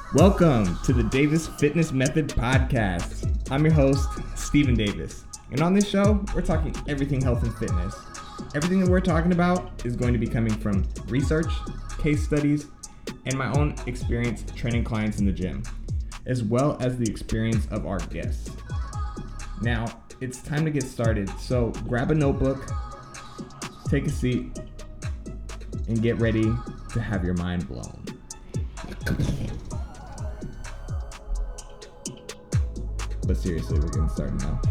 Welcome to the Davis Fitness Method Podcast. I'm your host, Stephen Davis. And on this show, we're talking everything health and fitness. Everything that we're talking about is going to be coming from research, case studies, and my own experience training clients in the gym, as well as the experience of our guests. Now, it's time to get started, so grab a notebook, take a seat, and get ready to have your mind blown. But seriously, we're getting started now.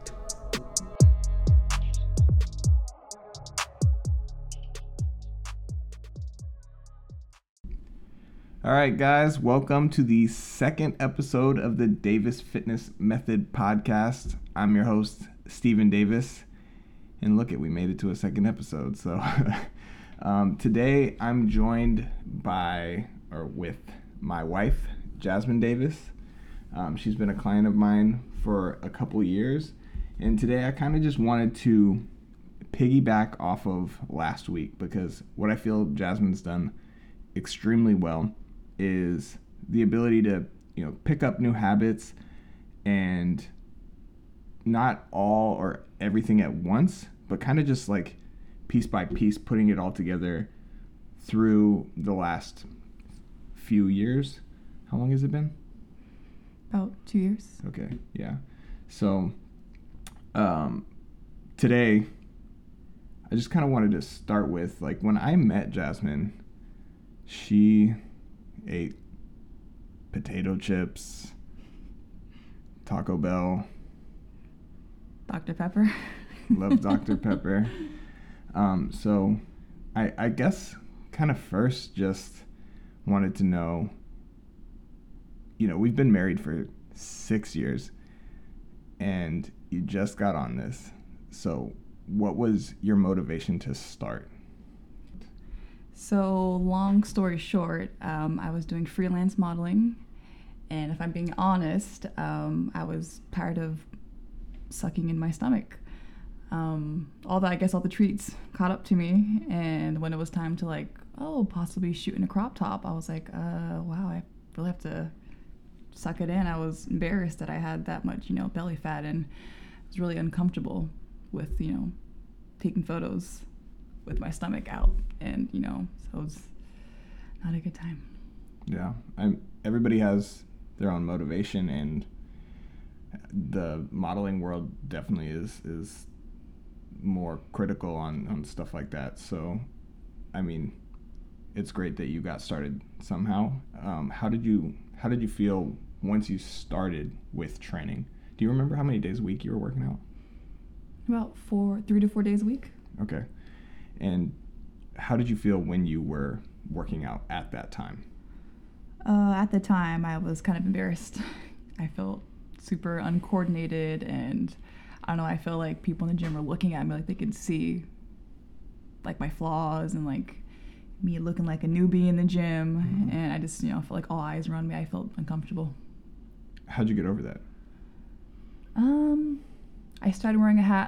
All right, guys, welcome to the second episode of the Davis Fitness Method Podcast. I'm your host, Stephen Davis, and look, we made it to a second episode. So today I'm joined with my wife, Jasmine Davis. She's been a client of mine for a couple years, and today I kind of just wanted to piggyback off of last week, because what I feel Jasmine's done extremely well is the ability to, pick up new habits, and not all or everything at once, but kind of just like piece by piece, putting it all together through the last few years. How long has it been? About 2 years. Okay, yeah. So today I just kind of wanted to start with, like, when I met Jasmine, she ate potato chips, Taco Bell, Dr. Pepper. Loved Dr. Pepper. So I guess kind of first just wanted to know, we've been married for 6 years and you just got on this. So what was your motivation to start? So long story short, I was doing freelance modeling, and if I'm being honest, I was tired of sucking in my stomach. All the treats caught up to me, and when it was time to possibly shoot in a crop top, I was like, wow, I really have to suck it in. I was embarrassed that I had that much, belly fat, and I was really uncomfortable with, taking photos with my stomach out, and so it was not a good time. Yeah, everybody has their own motivation, and the modeling world definitely is more critical on stuff like that. So, it's great that you got started somehow. How did you feel once you started with training? Do you remember how many days a week you were working out? About 3 to 4 days a week. Okay. And how did you feel when you were working out at that time? At the time, I was kind of embarrassed. I felt super uncoordinated, and I don't know, I feel like people in the gym were looking at me like they could see like my flaws and like me looking like a newbie in the gym. Mm-hmm. And I just, felt like all eyes were on me. I felt uncomfortable. How'd you get over that? I started wearing a hat,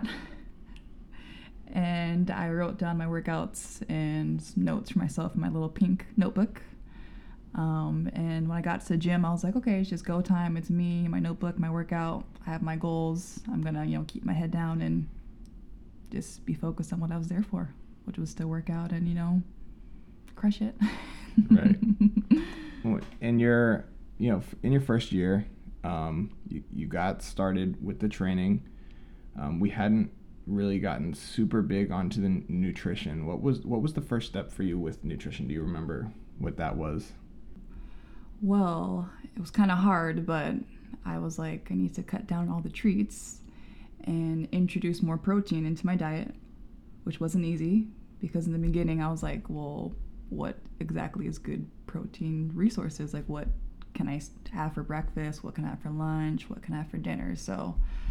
and I wrote down my workouts and notes for myself in my little pink notebook. And when I got to the gym, I was like, okay, it's just go time. It's me, my notebook, my workout. I have my goals. I'm going to, keep my head down and just be focused on what I was there for, which was to work out and, crush it. Right. Well, in your first year, you got started with the training. We hadn't really gotten super big onto the nutrition. What was the first step for you with nutrition? Do you remember what that was? Well, it was kind of hard, but I was like, I need to cut down all the treats and introduce more protein into my diet, which wasn't easy, because in the beginning I was like, well, what exactly is good protein resources? Like, what can I have for breakfast? What can I have for lunch? What can I have for dinner? So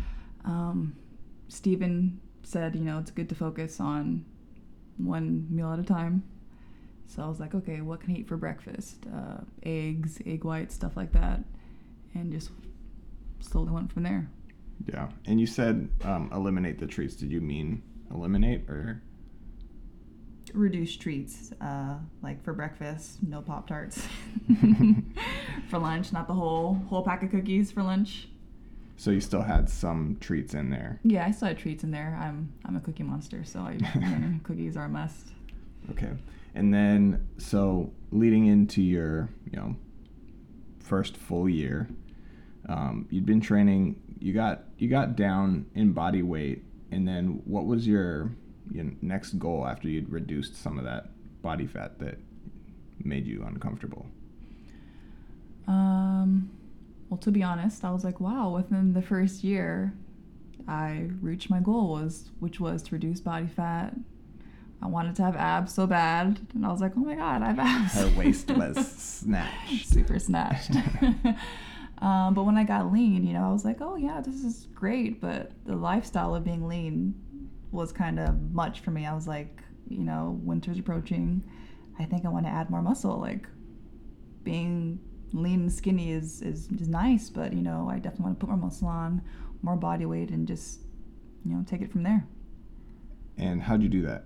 Stephen said, it's good to focus on one meal at a time. So I was like, okay, what can I eat for breakfast? Eggs, egg whites, stuff like that. And just slowly went from there. Yeah. And you said eliminate the treats. Did you mean eliminate or? Reduced treats, like for breakfast, no Pop-Tarts. For lunch, not the whole pack of cookies for lunch. So you still had some treats in there. Yeah, I still had treats in there. I'm a cookie monster, so cookies are a must. Okay. And then, so leading into your, first full year, you'd been training, you got down in body weight, and then what was your next goal after you'd reduced some of that body fat that made you uncomfortable? Well, to be honest, I was like, wow, within the first year, I reached my goal, which was to reduce body fat. I wanted to have abs so bad, and I was like, oh my God, I have abs. Her waist was snatched. Super snatched. But when I got lean, I was like, oh yeah, this is great, but the lifestyle of being lean was kind of much for me. I was like, winter's approaching. I think I want to add more muscle. Like, being lean and skinny is nice, but I definitely want to put more muscle on, more body weight, and just take it from there. And how'd you do that?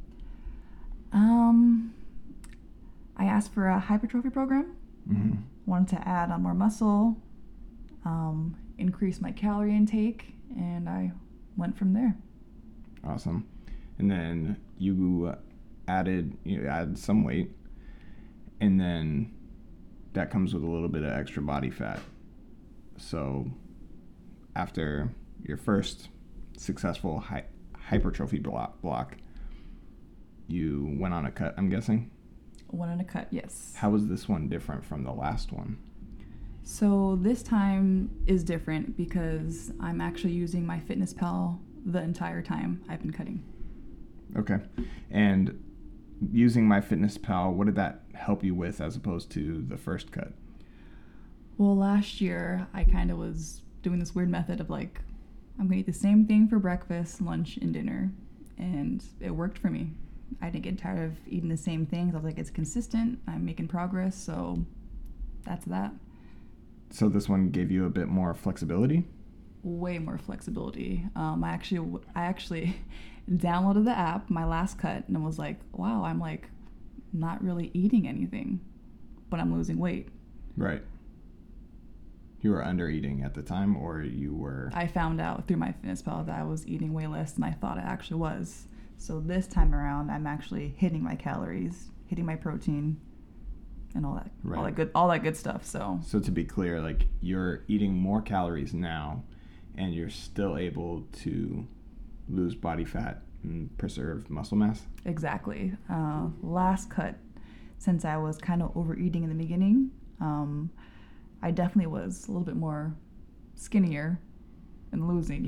I asked for a hypertrophy program. Mm-hmm. Wanted to add on more muscle, increase my calorie intake, and I went from there. Awesome. And then you added some weight, and then that comes with a little bit of extra body fat. So after your first successful hypertrophy block, you went on a cut, I'm guessing? Went on a cut, yes. How was this one different from the last one? So this time is different because I'm actually using MyFitnessPal the entire time I've been cutting. Okay. And using MyFitnessPal, what did that help you with as opposed to the first cut? Well, last year I kind of was doing this weird method of like, I'm going to eat the same thing for breakfast, lunch, and dinner. And it worked for me. I didn't get tired of eating the same things. I was like, it's consistent. I'm making progress. So that's that. So this one gave you a bit more flexibility? Way more flexibility. I actually downloaded the app, my last cut, and was like, wow, I'm like not really eating anything, but I'm losing weight. Right. You were under eating at the time, or you were... I found out through MyFitnessPal that I was eating way less than I thought I actually was. So this time around, I'm actually hitting my calories, hitting my protein, and all that, right. all that good stuff. So to be clear, like, you're eating more calories now, and you're still able to lose body fat and preserve muscle mass? Exactly. Last cut, since I was kind of overeating in the beginning, I definitely was a little bit more skinnier and losing,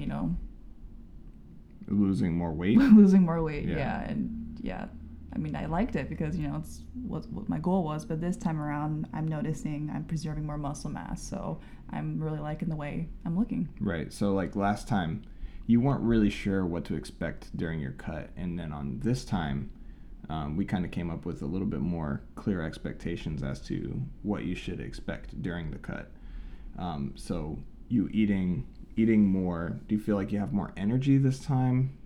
Losing more weight? Losing more weight, yeah. And yeah, I mean, I liked it because, it's what my goal was. But this time around, I'm noticing I'm preserving more muscle mass. So I'm really liking the way I'm looking. Right. So like last time, you weren't really sure what to expect during your cut. And then on this time, we kind of came up with a little bit more clear expectations as to what you should expect during the cut. So you eating more, do you feel like you have more energy this time?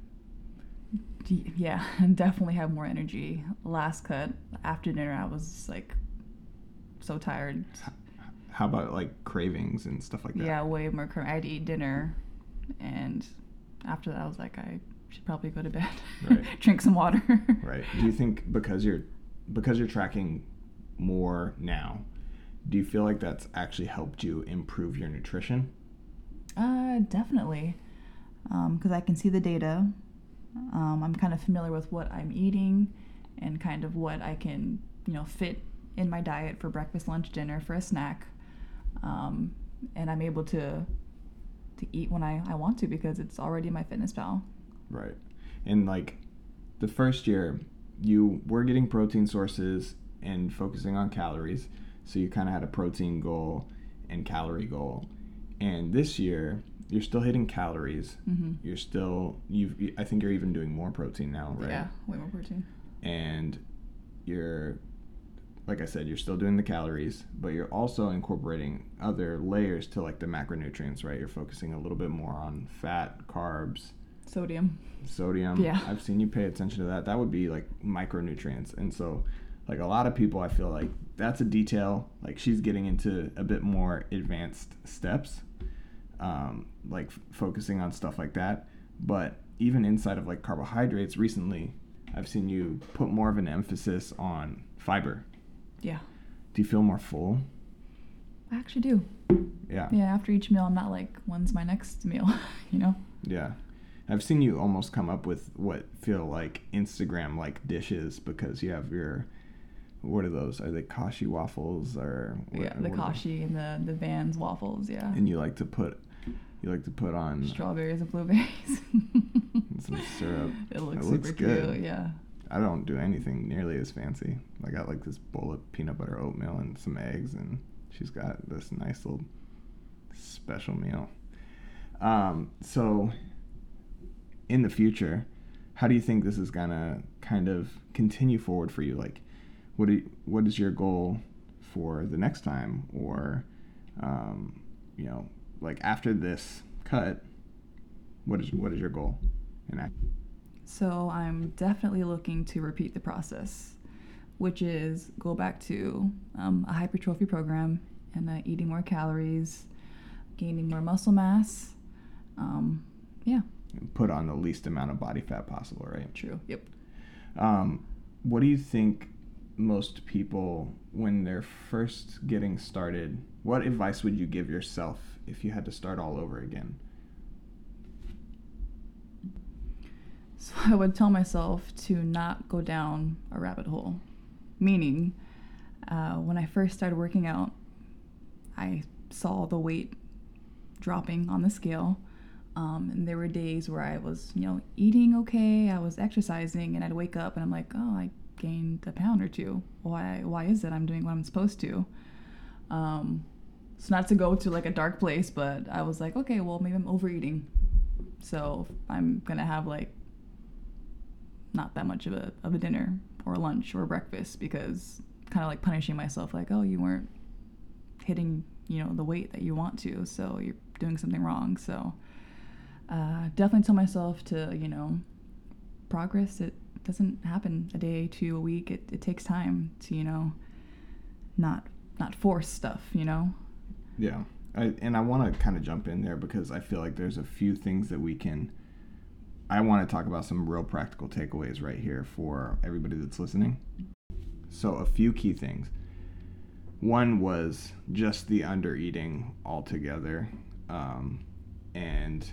Yeah, definitely have more energy. Last cut, after dinner, I was like so tired. How about like cravings and stuff like that? Yeah, way more cravings. I had to eat dinner, and after that I was like, I should probably go to bed. Right. Drink some water. Right. Do you think because you're tracking more now, do you feel like that's actually helped you improve your nutrition? Definitely. Because I can see the data. I'm kind of familiar with what I'm eating and kind of what I can, fit in my diet for breakfast, lunch, dinner, for a snack. And I'm able to eat when I want to because it's already in MyFitnessPal. Right. And like the first year, you were getting protein sources and focusing on calories. So you kind of had a protein goal and calorie goal. And this year, you're still hitting calories. Mm-hmm. I think you're even doing more protein now, right? Yeah, way more protein. And you're, like I said, you're still doing the calories, but you're also incorporating other layers to like the macronutrients, right? You're focusing a little bit more on fat, carbs, Sodium. Yeah. I've seen you pay attention to that. That would be like micronutrients. And so like a lot of people, I feel like that's a detail. Like she's getting into a bit more advanced steps, like focusing on stuff like that. But even inside of like carbohydrates recently, I've seen you put more of an emphasis on fiber. Yeah. Do you feel more full? I actually do. Yeah. Yeah, after each meal, I'm not like, when's my next meal, you know? Yeah. I've seen you almost come up with what feel like Instagram-like dishes because you have your, what are those? Are they Kashi waffles or? Yeah, the Kashi and the Vans waffles, yeah. And you like to put on strawberries and blueberries. and some syrup. It looks super good. Cute, yeah. I don't do anything nearly as fancy. I got like this bowl of peanut butter oatmeal and some eggs, and she's got this nice little special meal. So in the future, how do you think this is gonna kind of continue forward for you? Like, what is your goal for the next time, or you know, like after this cut, what is your goal? So I'm definitely looking to repeat the process, which is go back to a hypertrophy program and eating more calories, gaining more muscle mass. Yeah. Put on the least amount of body fat possible, right? True. Yep. What do you think most people, when they're first getting started, what advice would you give yourself if you had to start all over again? So I would tell myself to not go down a rabbit hole. Meaning, when I first started working out, I saw the weight dropping on the scale. And there were days where I was, eating okay, I was exercising, and I'd wake up and I'm like, oh, I gained a pound or two. Why is it I'm doing what I'm supposed to? So not to go to like a dark place, but I was like, okay, well, maybe I'm overeating. So I'm going to have like not that much of a dinner or a lunch or a breakfast, because kind of like punishing myself, like, oh, you weren't hitting, the weight that you want to, so you're doing something wrong. So definitely tell myself to, progress, it doesn't happen a day to a week. It takes time to, not force stuff, Yeah. I want to kind of jump in there because I feel like there's a few things that I want to talk about some real practical takeaways right here for everybody that's listening. So a few key things. One was just the under eating altogether, and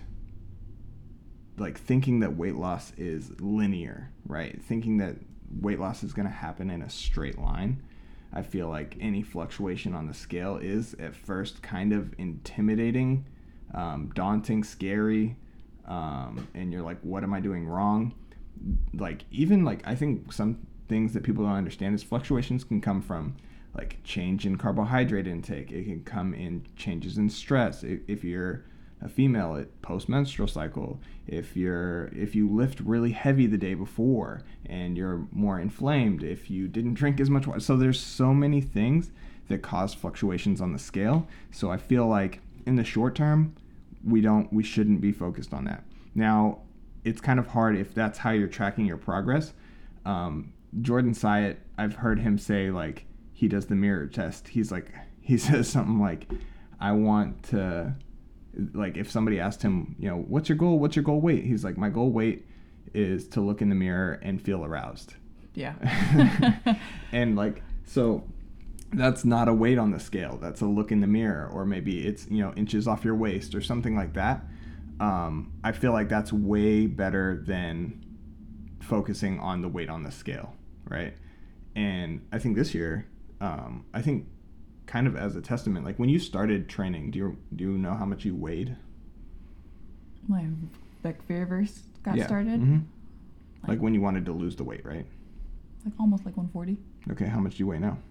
like thinking that weight loss is linear, right? Thinking that weight loss is going to happen in a straight line. I feel like any fluctuation on the scale is at first kind of intimidating, daunting, scary, and you're like, what am I doing wrong? Like, even like, I think some things that people don't understand is fluctuations can come from like change in carbohydrate intake. It can come in changes in stress. If you're a female at post-menstrual cycle, if you lift really heavy the day before and you're more inflamed, if you didn't drink as much water. So there's so many things that cause fluctuations on the scale. So I feel like in the short term, we shouldn't be focused on that. Now, it's kind of hard if that's how you're tracking your progress. Jordan Syatt, I've heard him say, like, he does the mirror test. He says something like, I want to, like, if somebody asked him, what's your goal weight? He's like, my goal weight is to look in the mirror and feel aroused. Yeah. And like, so that's not a weight on the scale. That's a look in the mirror, or maybe it's, inches off your waist or something like that. I feel like that's way better than focusing on the weight on the scale, right? And I think this year, kind of as a testament, like when you started training, do you know how much you weighed? Like Fairverse got started? Mm-hmm. Like when you wanted to lose the weight, right? Like almost like 140. Okay, how much do you weigh now?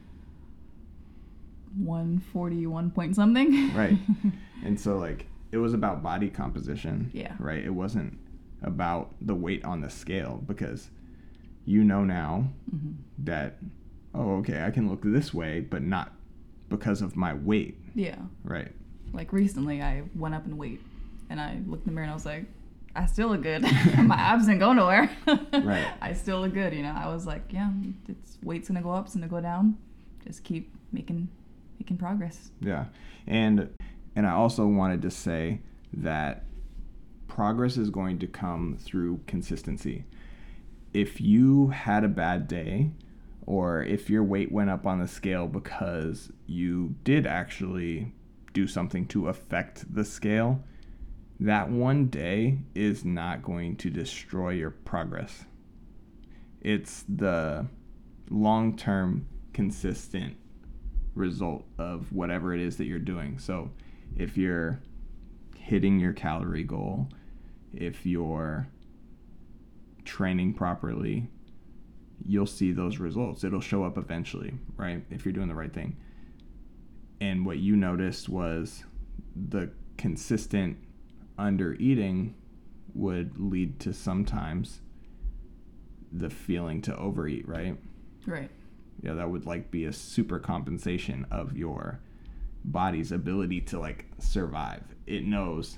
141 point something. Right. And so like it was about body composition. Yeah. Right? It wasn't about the weight on the scale, because now mm-hmm. that, oh, okay, I can look this way, but not because of my weight. Yeah. Right. Like recently I went up in weight and I looked in the mirror and I was like, I still look good. My abs didn't go nowhere. Right. I still look good, you know. I was like, yeah, it's weight's gonna go up, it's gonna go down. Just keep making progress. Yeah. And I also wanted to say that progress is going to come through consistency. If you had a bad day, or if your weight went up on the scale because you did actually do something to affect the scale, that one day is not going to destroy your progress. It's the long-term consistent result of whatever it is that you're doing. So if you're hitting your calorie goal, if you're training properly, you'll see those results. It'll show up eventually, right? If you're doing the right thing. And what you noticed was the consistent under eating would lead to sometimes the feeling to overeat, right? Right. Yeah, that would like be a super compensation of your body's ability to like survive. It knows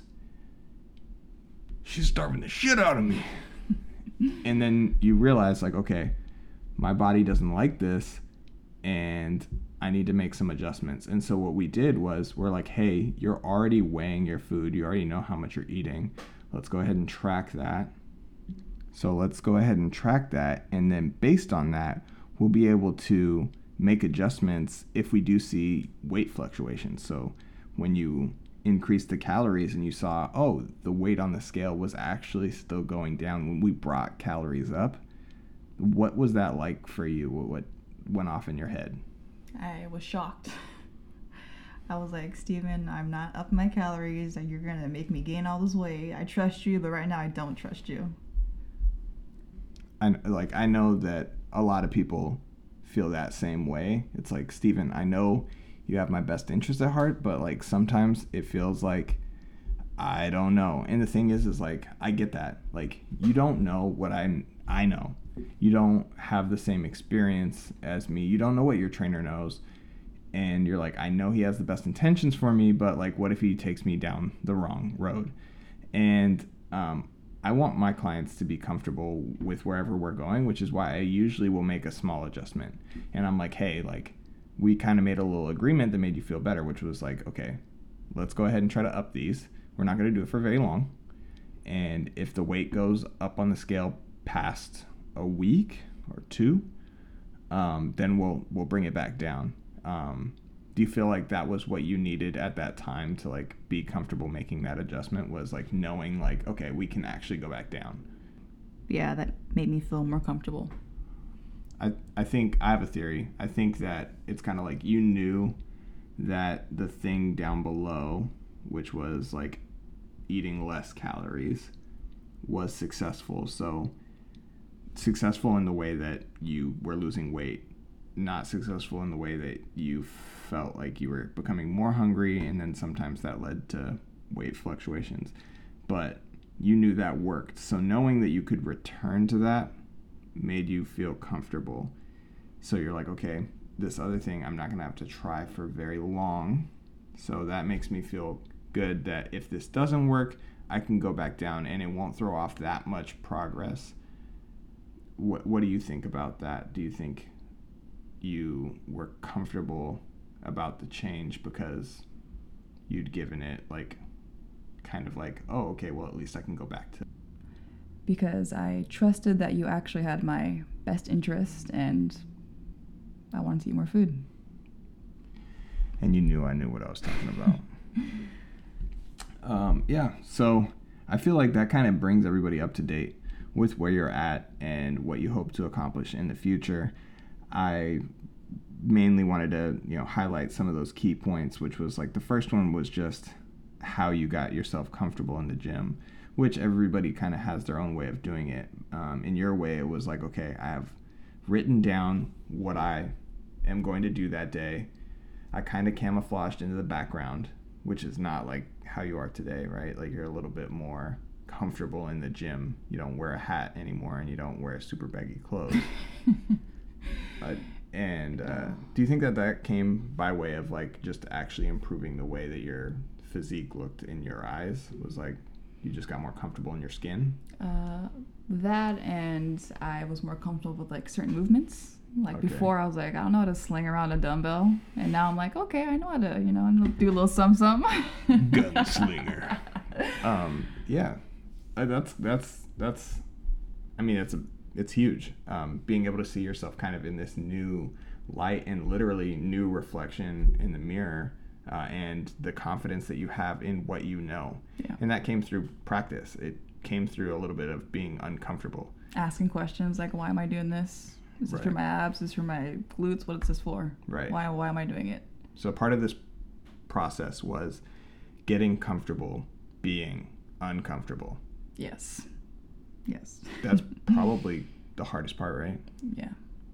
she's starving the shit out of me. And then you realize like, okay, my body doesn't like this and I need to make some adjustments. And so what we did was we're like, hey, you're already weighing your food. You already know how much you're eating. Let's go ahead and track that. So let's go ahead and track that. And then based on that, we'll be able to make adjustments if we do see weight fluctuations. So when you increase the calories and you saw, oh, the weight on the scale was actually still going down when we brought calories up, what was that like for you? What went off in your head? I was shocked. I was like, Steven, I'm not up my calories and you're going to make me gain all this weight. I trust you, but right now I don't trust you. I know that a lot of people feel that same way. It's like, Steven, I know you have my best interest at heart, but like sometimes it feels like I don't know. And the thing is like, I get that. Like, you don't know what I know. You don't have the same experience as me. You don't know what your trainer knows. And you're like, I know he has the best intentions for me, but like, what if he takes me down the wrong road? And I want my clients to be comfortable with wherever we're going, which is why I usually will make a small adjustment. And I'm like, hey, like, we kind of made a little agreement that made you feel better, which was like, okay, let's go ahead and try to up these. We're not going to do it for very long. And if the weight goes up on the scale past a week or two, then we'll bring it back down. Do you feel like that was what you needed at that time to like be comfortable making that adjustment, was like knowing like, okay, we can actually go back down? Yeah, that made me feel more comfortable. I think I have a theory. I think that it's kind of like you knew that the thing down below, which was like eating less calories, was successful. So successful in the way that you were losing weight, not successful in the way that you felt like you were becoming more hungry, and then sometimes that led to weight fluctuations. But you knew that worked. So knowing that you could return to that made you feel comfortable. So you're like, okay, this other thing I'm not going to have to try for very long. So that makes me feel good that if this doesn't work, I can go back down and it won't throw off that much progress. What do you think about that? Do you think you were comfortable about the change because you'd given it like kind of like, oh, okay, well, at least I can go back to... Because I trusted that you actually had my best interest and I wanted to eat more food. And you knew I knew what I was talking about. Yeah, so I feel like that kind of brings everybody up to date with where you're at and what you hope to accomplish in the future. I mainly wanted to, highlight some of those key points, which was like the first one was just how you got yourself comfortable in the gym, which everybody kind of has their own way of doing it. In your way, it was like, okay, I have written down what I am going to do that day. I kind of camouflaged into the background, which is not like how you are today, right? Like you're a little bit more comfortable in the gym. You don't wear a hat anymore and you don't wear super baggy clothes. Do you think that came by way of like just actually improving the way that your physique looked in your eyes? Was like You just got more comfortable in your skin? That, and I was more comfortable with like certain movements. Like before, I was like, I don't know how to sling around a dumbbell, and now I'm like, okay, I know how to, do a little some. Gunslinger. Yeah, that's. I mean, it's huge. Being able to see yourself kind of in this new light and literally new reflection in the mirror, and the confidence that you have in what you know. Yeah. And that came through practice. It came through a little bit of being uncomfortable. Asking questions like, why am I doing this? Is this for my abs? Is this for my glutes? What is this for? Right. Why am I doing it? So part of this process was getting comfortable being uncomfortable. Yes. That's probably the hardest part, right? Yeah.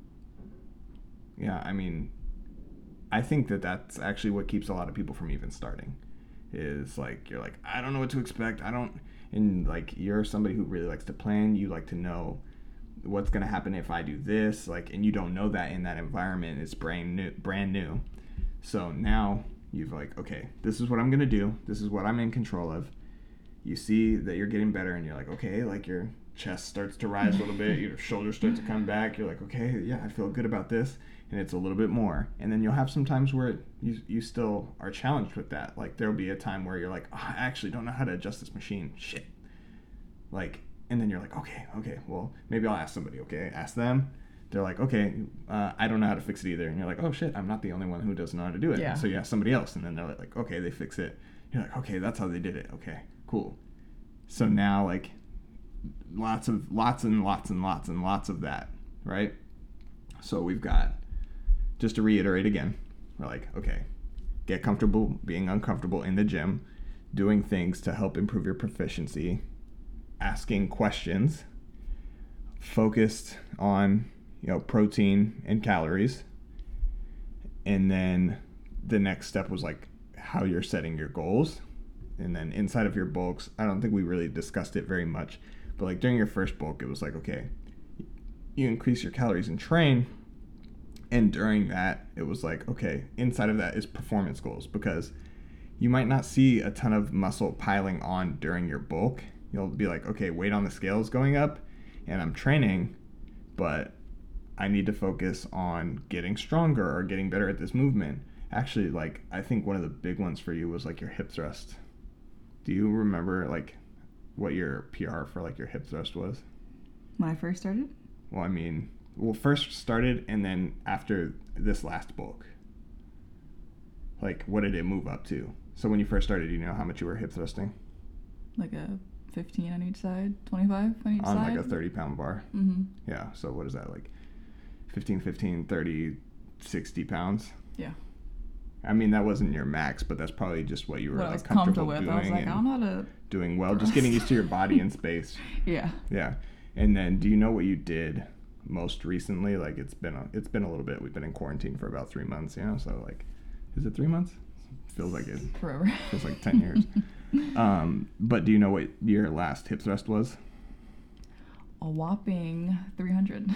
Yeah, I mean, I think that's actually what keeps a lot of people from even starting. Is like, you're like, I don't know what to expect. And like, you're somebody who really likes to plan. You like to know what's going to happen if I do this. Like, and you don't know that in that environment. It's brand new. So now you've like, okay, this is what I'm going to do. This is what I'm in control of. You see that you're getting better and you're like, okay, like your chest starts to rise a little bit. Your shoulders start to come back. You're like, okay, yeah, I feel good about this. And it's a little bit more. And then you'll have some times where you still are challenged with that. Like, there'll be a time where you're like, oh, I actually don't know how to adjust this machine. Shit. Like, and then you're like, okay, well, maybe I'll ask somebody, okay? Ask them. They're like, okay, I don't know how to fix it either. And you're like, oh, shit, I'm not the only one who doesn't know how to do it. Yeah. So you ask somebody else, and then they're like, okay, they fix it. You're like, okay, that's how they did it. Okay, cool. So now, like, lots and lots of that, right? So we've got, just to reiterate again, we're like, okay, get comfortable being uncomfortable in the gym, doing things to help improve your proficiency, asking questions, focused on, protein and calories. And then the next step was like how you're setting your goals. And then inside of your bulks, I don't think we really discussed it very much, but like during your first bulk, it was like, okay, you increase your calories and train. And during that, it was like, okay, inside of that is performance goals, because you might not see a ton of muscle piling on during your bulk. You'll be like, okay, weight on the scale is going up and I'm training, but I need to focus on getting stronger or getting better at this movement. Actually, like, I think one of the big ones for you was like your hip thrust. Do you remember like what your PR for like your hip thrust was? When I first started? Well, I mean, first started and then after this last bulk. Like, what did it move up to? So when you first started, do you know how much you were hip thrusting? Like a 15 on each side, 25 on each side? On like a 30-pound bar? Mm-hmm. Yeah, so what is that, like 15, 30, 60 pounds? Yeah. I mean, that wasn't your max, but that's probably just what you were what like I was comfortable with. doing. I was like, I don't know how to... Doing well, just getting used to your body and space. Yeah. Yeah. And then do you know what you did most recently? Like, it's been a little bit. We've been in quarantine for about 3 months, so like, is it 3 months? Feels like it. Forever. Feels like 10 years. But do you know what your last hip thrust was? A whopping 300.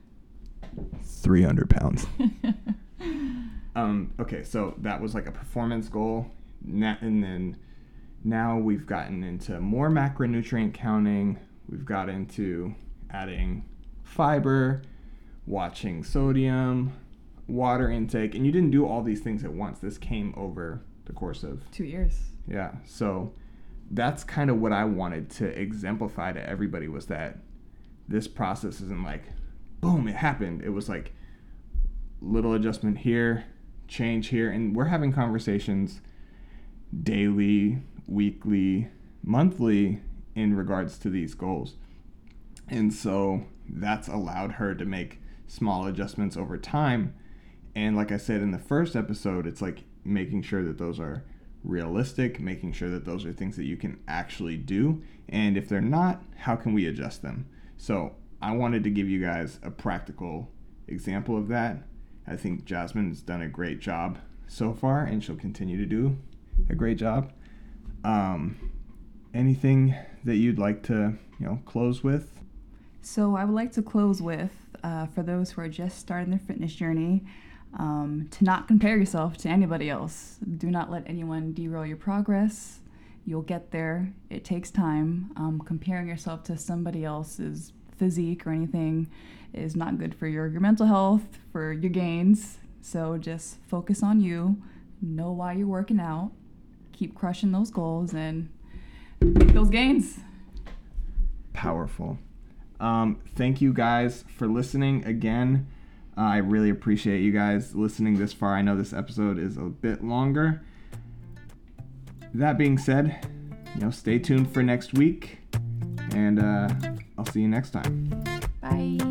300 pounds. Okay, so that was like a performance goal. And then now we've gotten into more macronutrient counting. We've got into adding fiber, watching sodium, water intake. And you didn't do all these things at once. This came over the course of 2 years. Yeah, so that's kind of what I wanted to exemplify to everybody, was that this process isn't like, boom, it happened. It was like little adjustment here, change here, and we're having conversations daily, weekly, monthly in regards to these goals. And so that's allowed her to make small adjustments over time. And like I said in the first episode, it's like making sure that those are realistic, making sure that those are things that you can actually do. And if they're not, how can we adjust them? So I wanted to give you guys a practical example of that. I think Jasmine's done a great job so far, and she'll continue to do a great job. Anything that you'd like to, close with? So I would like to close with, for those who are just starting their fitness journey, to not compare yourself to anybody else. Do not let anyone derail your progress. You'll get there. It takes time. Comparing yourself to somebody else's physique or anything is not good for your mental health, for your gains. So just focus on you. Know why you're working out. Keep crushing those goals and make those gains. Powerful. Thank you guys for listening again. I really appreciate you guys listening this far. I know this episode is a bit longer. That being said, stay tuned for next week, and I'll see you next time. Bye.